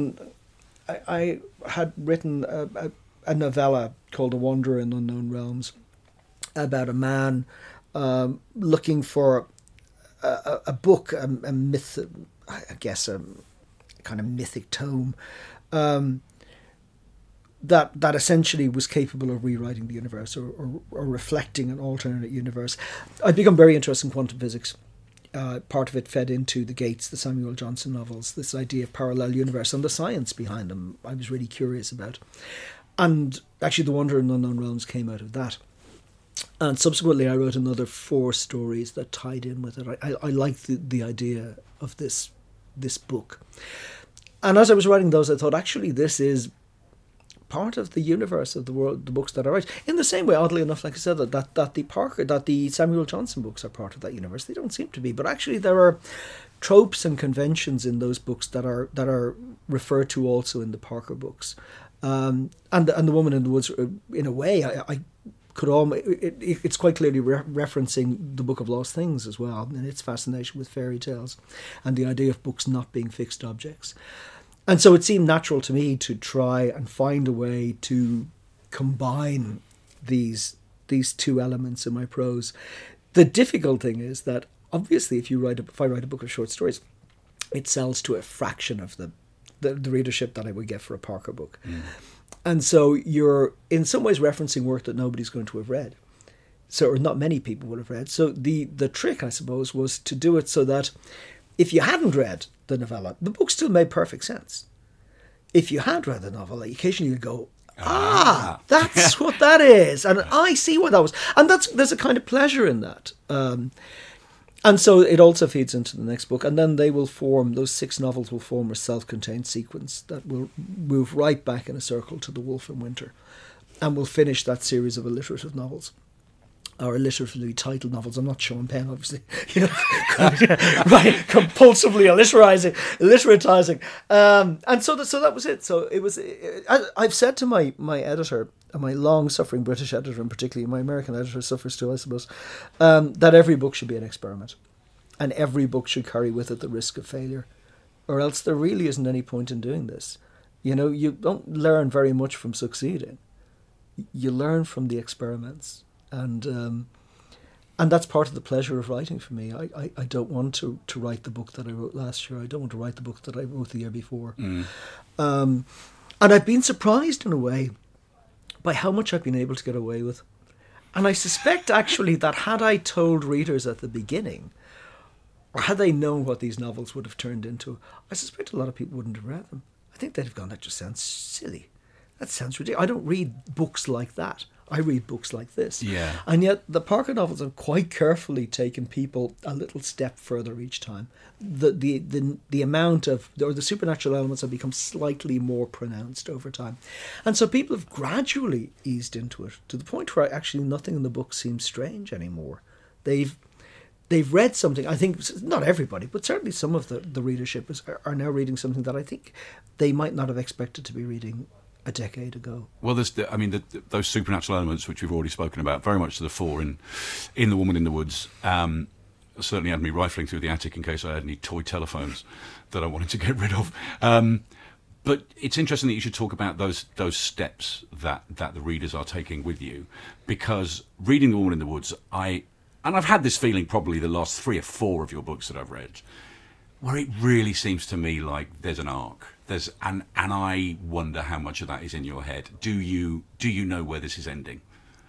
had written a novella called A Wanderer in Unknown Realms about a man looking for a book, a myth, I guess a kind of mythic tome that essentially was capable of rewriting the universe or reflecting an alternate universe. I'd become very interested in quantum physics. Part of it fed into the Gates, the Samuel Johnson novels, this idea of parallel universe and the science behind them I was really curious about. And actually The Wanderer in Unknown Realms came out of that. And subsequently I wrote another 4 stories that tied in with it. I liked the idea of this book. And as I was writing those, I thought, actually, this is part of the universe of the world, the books that I write. In the same way, oddly enough, like I said, that the Samuel Johnson books are part of that universe. They don't seem to be, but actually there are tropes and conventions in those books that are referred to also in the Parker books. And The Woman in the Woods, in a way, I could almost, it's quite clearly referencing the Book of Lost Things as well, and its fascination with fairy tales and the idea of books not being fixed objects. And so it seemed natural to me to try and find a way to combine these 2 elements in my prose. The difficult thing is that obviously if I write a book of short stories, it sells to a fraction of the readership that I would get for a Parker book. Mm. And so you're in some ways referencing work that nobody's going to have read. So, or not many people would have read. So the trick, I suppose, was to do it so that if you hadn't read the novella, the book still made perfect sense. If you had read the novel, occasionally you'd go, that's what that is. And I see what that was. And there's a kind of pleasure in that. And so it also feeds into the next book. And then those 6 novels will form a self-contained sequence that will move right back in a circle to The Wolf in Winter. And we'll finish that series of alliterative novels. Or alliteratively titled novels. I'm not Sean Penn, obviously. Right, compulsively alliteratizing. And so that was it. So it was. I've said to my editor, my long-suffering British editor, and particularly my American editor suffers too, I suppose, that every book should be an experiment, and every book should carry with it the risk of failure. or else there really isn't any point in doing this. You know, you don't learn very much from succeeding. You learn from the experiments, and that's part of the pleasure of writing for me. I don't want to write the book that I wrote last year. I don't want to write the book that I wrote the year before. And I've been surprised in a way by how much I've been able to get away with. And I suspect actually that had I told readers at the beginning, or had they known what these novels would have turned into, I suspect a lot of people wouldn't have read them. I think they'd have gone, that just sounds silly. That sounds ridiculous. I don't read books like that. I read books like this. Yeah. And yet the Parker novels have quite carefully taken people a little step further each time. The amount of, or the supernatural elements have become slightly more pronounced over time. And so people have gradually eased into it to the point where actually nothing in the book seems strange anymore. They've read something, I think, not everybody, but certainly some of the readership are now reading something that I think they might not have expected to be reading a decade ago. Well, there's those supernatural elements which we've already spoken about, very much to the fore in The Woman in the Woods. Certainly had me rifling through the attic in case I had any toy telephones that I wanted to get rid of. But it's interesting that you should talk about those steps that the readers are taking with you, because reading The Woman in the Woods, and I've had this feeling probably the last 3 or 4 of your books that I've read, where it really seems to me like there's an arc. And I wonder how much of that is in your head. Do you know where this is ending?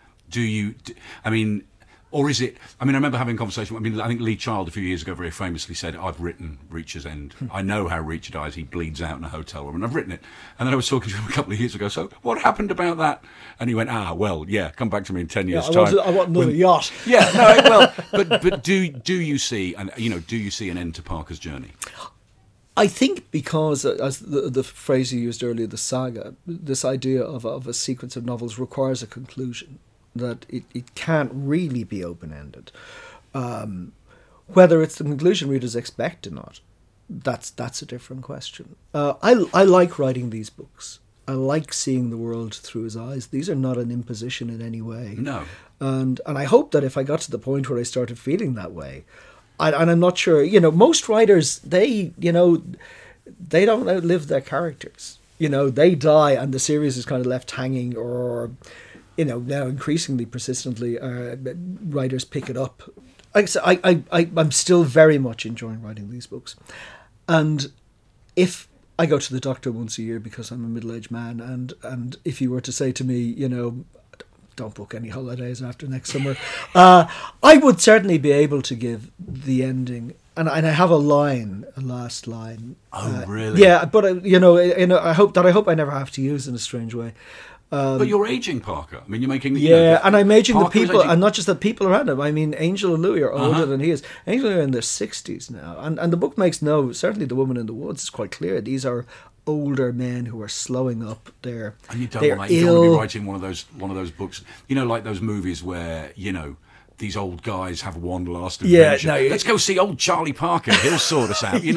Or is it? I mean, I remember having a conversation. I think Lee Child a few years ago very famously said, "I've written Reacher's End. I know how Reacher dies. He bleeds out in a hotel room, and I've written it." And then I was talking to him a couple of years ago. So what happened about that? And he went, "Well, yeah. Come back to me in 10 years' time. I want another yacht." Yeah, no, well, but do you see an end to Parker's journey? I think because, as the phrase you used earlier, the saga, this idea of a sequence of novels requires a conclusion, that it can't really be open-ended. Whether it's the conclusion readers expect or not, that's a different question. I like writing these books. I like seeing the world through his eyes. These are not an imposition in any way. No. And I hope that if I got to the point where I started feeling that way, and I'm not sure, most writers, they don't outlive their characters. They die and the series is kind of left hanging, or, now increasingly persistently, writers pick it up. I'm still very much enjoying writing these books. And if I go to the doctor once a year because I'm a middle-aged man, and if you were to say to me, don't book any holidays after next summer, I would certainly be able to give the ending, and I have a last line. Oh, really? Yeah, but I hope I never have to use in a strange way. But you're aging, Parker. I mean, you're making... and I'm aging Parker the people, and not just the people around him. I mean, Angel and Louis are older than he is. Angel and Louis are in their 60s now, and the book makes certainly The Woman in the Woods is quite clear. These are older men who are slowing up. And you don't want to be writing one of those books, like those movies where these old guys have one last adventure. Let's go see old Charlie Parker. He'll sort us out.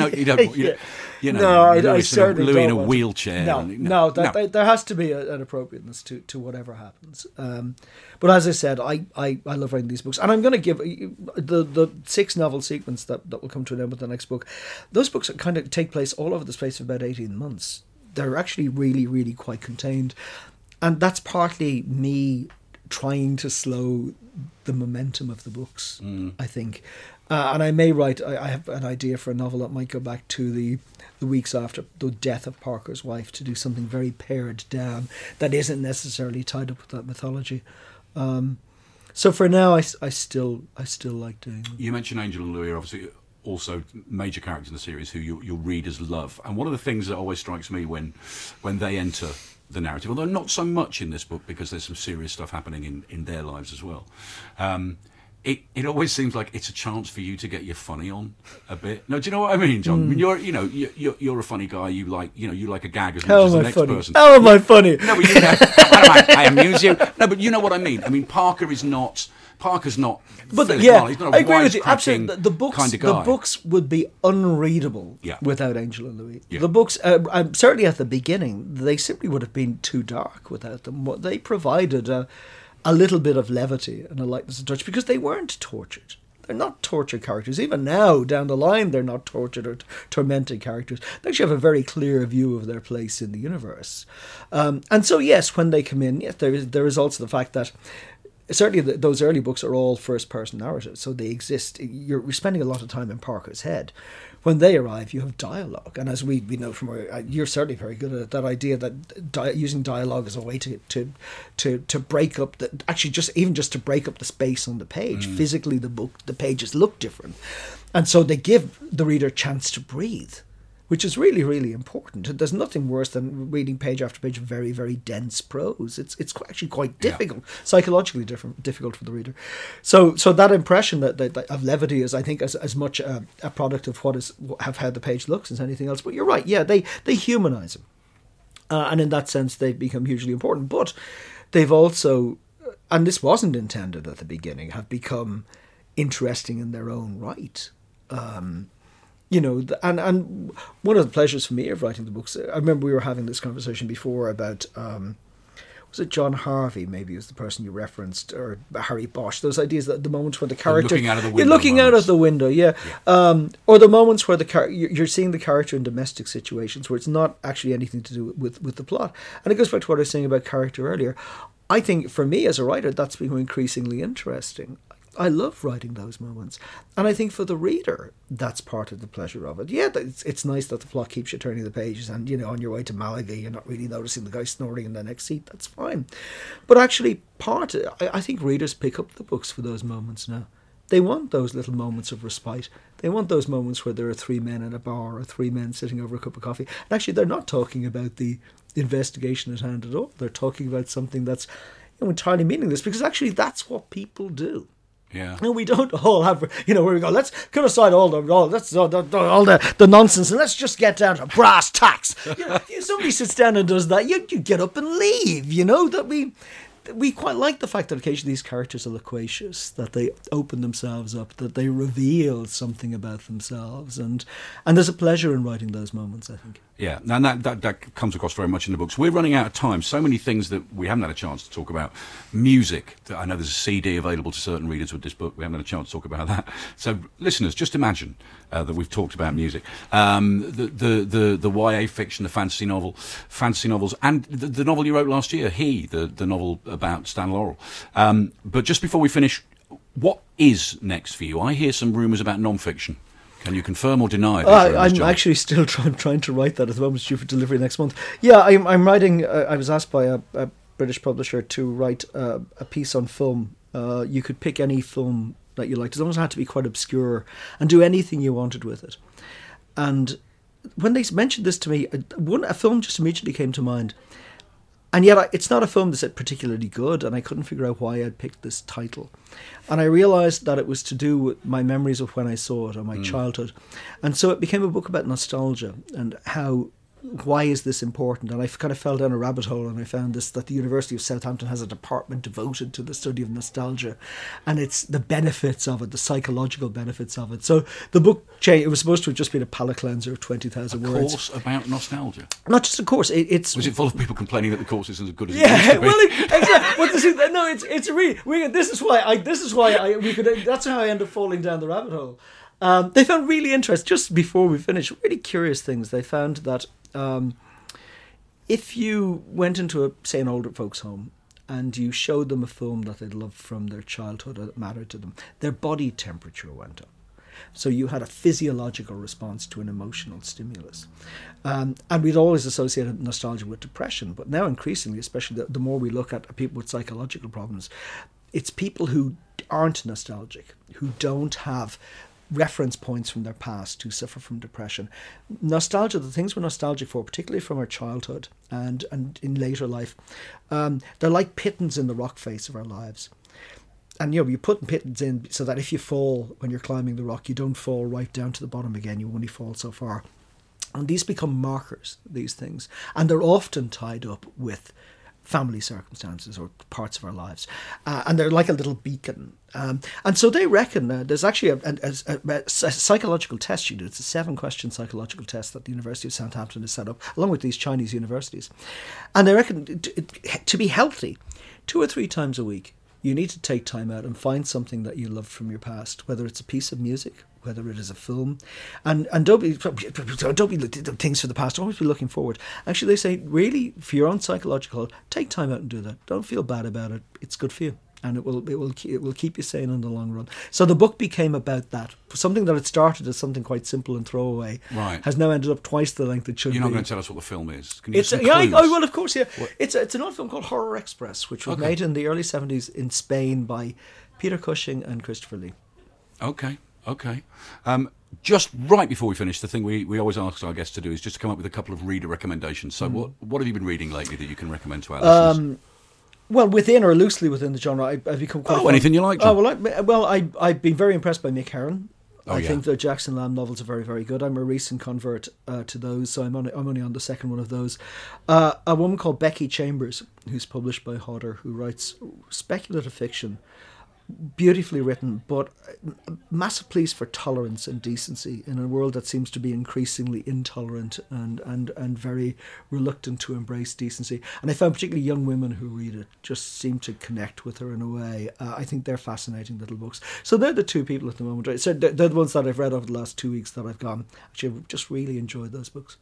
I certainly Louis don't in a want wheelchair. No. There has to be an appropriateness to whatever happens. But as I said, I love writing these books, and I'm going to give the 6 novel sequence that will come to an end with the next book. Those books kind of take place all over the space of about 18 months. They're actually really, really quite contained, and that's partly me trying to slow the momentum of the books, I think. And I may write, I have an idea for a novel that might go back to the weeks after the death of Parker's wife, to do something very pared down that isn't necessarily tied up with that mythology. So for now, I still like doing them. You mentioned Angel and Louis are obviously also major characters in the series who your readers love. And one of the things that always strikes me when they enter the narrative, although not so much in this book because there's some serious stuff happening in their lives as well, it always seems like it's a chance for you to get your funny on a bit. No, do you know what I mean, John? I mean, you're a funny guy. You like a gag as much as the next person. How am I funny? No, but I amuse you. No, but you know what I mean. I mean, Parker's not. But Philip yeah, Marley. He's not a I agree with you. Absolutely, the books, kind of guy. the books would be unreadable without Angel and Louis. The books, certainly at the beginning, they simply would have been too dark without them. They provided a little bit of levity and a lightness and touch because they weren't tortured. They're not tortured characters. Even now, down the line, they're not tortured or tormented characters. They actually have a very clear view of their place in the universe. And so, yes, when they come in, yes, there is also the fact that certainly those early books are all first-person narratives, so they exist. You're spending a lot of time in Parker's head. When they arrive, you have dialogue, and as we know from you're certainly very good at that idea that using dialogue as a way to break up just to break up the space on the page. Physically, the pages look different, and so they give the reader a chance to breathe, which is really, really important. There's nothing worse than reading page after page of very, very dense prose. It's actually quite difficult, psychologically difficult for the reader. So that impression that of levity is, I think, as much a product of how the page looks as anything else. But you're right, yeah, they humanize him, and in that sense, they've become hugely important. But they've also, and this wasn't intended at the beginning, have become interesting in their own right. And one of the pleasures for me of writing the books, I remember we were having this conversation before about, was it John Harvey, maybe was the person you referenced, or Harry Bosch, those ideas that the moments when the character... Looking out of the window. You're looking out of the window, yeah. Or the moments where you're seeing the character in domestic situations where it's not actually anything to do with the plot. And it goes back to what I was saying about character earlier. I think, for me as a writer, that's become increasingly interesting. I love writing those moments. And I think for the reader, that's part of the pleasure of it. Yeah, it's nice that the plot keeps you turning the pages and, on your way to Malaga, you're not really noticing the guy snoring in the next seat. That's fine. But actually, I think readers pick up the books for those moments now. They want those little moments of respite. They want those moments where there are three men in a bar or three men sitting over a cup of coffee. And actually, they're not talking about the investigation at hand at all. They're talking about something that's entirely meaningless, because actually that's what people do. Yeah. No, we don't all have, where we go, let's cut aside all the nonsense and let's just get down to brass tacks. If somebody sits down and does that, you get up and leave, that we quite like the fact that occasionally these characters are loquacious, that they open themselves up, that they reveal something about themselves, and there's a pleasure in writing those moments, I think. Yeah, and that comes across very much in the books. We're running out of time. So many things that we haven't had a chance to talk about. Music. I know there's a CD available to certain readers with this book. We haven't had a chance to talk about that. So, listeners, just imagine that we've talked about music. The YA fiction, the fantasy novels, and the novel you wrote last year, the novel about Stan Laurel. But just before we finish, what is next for you? I hear some rumours about non-fiction. Can you confirm or deny? I'm actually still trying to write that at the moment. It's due for delivery next month. Yeah, I'm writing. I was asked by a British publisher to write a piece on film. You could pick any film that you liked, as long as it had to be quite obscure, and do anything you wanted with it. And when they mentioned this to me, a film just immediately came to mind. And yet it's not a film that's particularly good, and I couldn't figure out why I'd picked this title. And I realised that it was to do with my memories of when I saw it, or my childhood. And so it became a book about nostalgia and why is this important? And I kind of fell down a rabbit hole, and I found that the University of Southampton has a department devoted to the study of nostalgia, and it's the benefits of it, the psychological benefits of it. So the book it was supposed to have just been a palate cleanser of 20,000 words. A course about nostalgia? Not just a course. Was it full of people complaining that the course isn't as good as it used to be? It's really. This is why we could. That's how I end up falling down the rabbit hole. They found really interesting, just before we finished, really curious things. They found that if you went into an older folks' home and you showed them a film that they'd loved from their childhood or that mattered to them, their body temperature went up. So you had a physiological response to an emotional stimulus. And we'd always associated nostalgia with depression, but now increasingly, especially the more we look at people with psychological problems, it's people who aren't nostalgic, who don't have reference points from their past, who suffer from depression. Nostalgia, the things we're nostalgic for, particularly from our childhood and in later life, they're like pitons in the rock face of our lives. And you put pitons in so that if you fall when you're climbing the rock, you don't fall right down to the bottom again. You only fall so far. And these become markers, these things. And they're often tied up with family circumstances or parts of our lives. And they're like a little beacon. And so they reckon there's actually a psychological test you do. It's a 7-question psychological test that the University of Southampton has set up, along with these Chinese universities. And they reckon to be healthy, 2 or 3 times a week, you need to take time out and find something that you loved from your past, whether it's a piece of music, whether it is a film, and don't be things for the past. Always be looking forward. Actually, they say really for your own psychological, take time out and do that. Don't feel bad about it. It's good for you, and it will keep you sane in the long run. So the book became about that. Something that had started as something quite simple and throwaway has now ended up twice the length it should be. You're not going to tell us what the film is. Can you It's give some clues? well, of course, yeah. What? It's an old film called Horror Express, which was made in the early 70s in Spain by Peter Cushing and Christopher Lee. Okay. Just right before we finish, the thing we always ask our guests to do is just to come up with a couple of reader recommendations. So what have you been reading lately that you can recommend to our listeners? Well, within or loosely within the genre, I've become quite... anything you like, John. I've been very impressed by Mick Herron. I think the Jackson Lamb novels are very, very good. I'm a recent convert to those, so I'm only on the second one of those. A woman called Becky Chambers, who's published by Hodder, who writes speculative fiction, beautifully written, but massive pleas for tolerance and decency in a world that seems to be increasingly intolerant and very reluctant to embrace decency. And I found particularly young women who read it just seem to connect with her in a way. I think they're fascinating little books. So they're the two people at the moment. So they're the ones that I've read over the last 2 weeks that I've gone. Actually, I've just really enjoyed those books.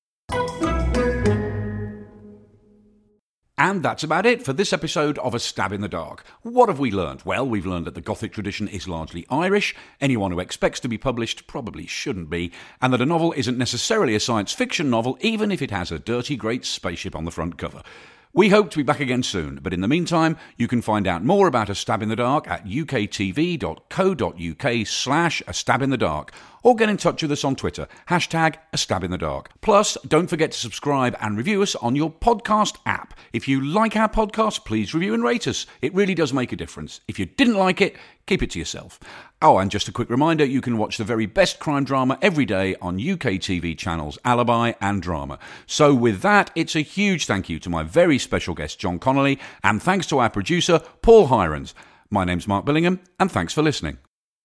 And that's about it for this episode of A Stab in the Dark. What have we learned? Well, we've learned that the Gothic tradition is largely Irish, anyone who expects to be published probably shouldn't be, and that a novel isn't necessarily a science fiction novel, even if it has a dirty great spaceship on the front cover. We hope to be back again soon, but in the meantime, you can find out more about A Stab in the Dark at uktv.co.uk/A Stab in the Dark, or get in touch with us on Twitter, #AStabInTheDark. Plus, don't forget to subscribe and review us on your podcast app. If you like our podcast, please review and rate us. It really does make a difference. If you didn't like it, keep it to yourself. Oh, and just a quick reminder, you can watch the very best crime drama every day on UK TV channels Alibi and Drama. So with that, it's a huge thank you to my very special guest, John Connolly, and thanks to our producer, Paul Hirons. My name's Mark Billingham, and thanks for listening.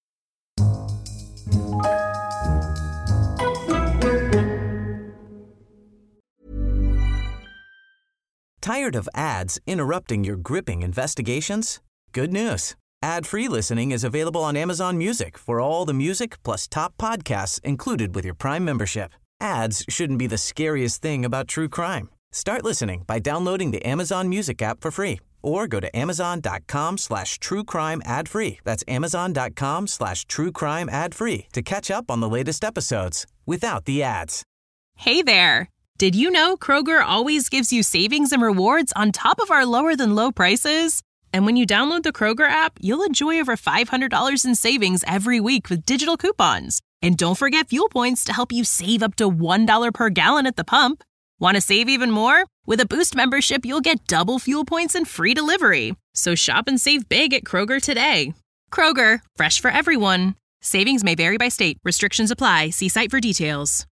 Tired of ads interrupting your gripping investigations? Good news. Ad-free listening is available on Amazon Music for all the music plus top podcasts included with your Prime membership. Ads shouldn't be the scariest thing about true crime. Start listening by downloading the Amazon Music app for free or go to amazon.com/truecrime ad-free. That's amazon.com/truecrime ad-free to catch up on the latest episodes without the ads. Hey there. Did you know Kroger always gives you savings and rewards on top of our lower than low prices? And when you download the Kroger app, you'll enjoy over $500 in savings every week with digital coupons. And don't forget fuel points to help you save up to $1 per gallon at the pump. Want to save even more? With a Boost membership, you'll get double fuel points and free delivery. So shop and save big at Kroger today. Kroger, fresh for everyone. Savings may vary by state. Restrictions apply. See site for details.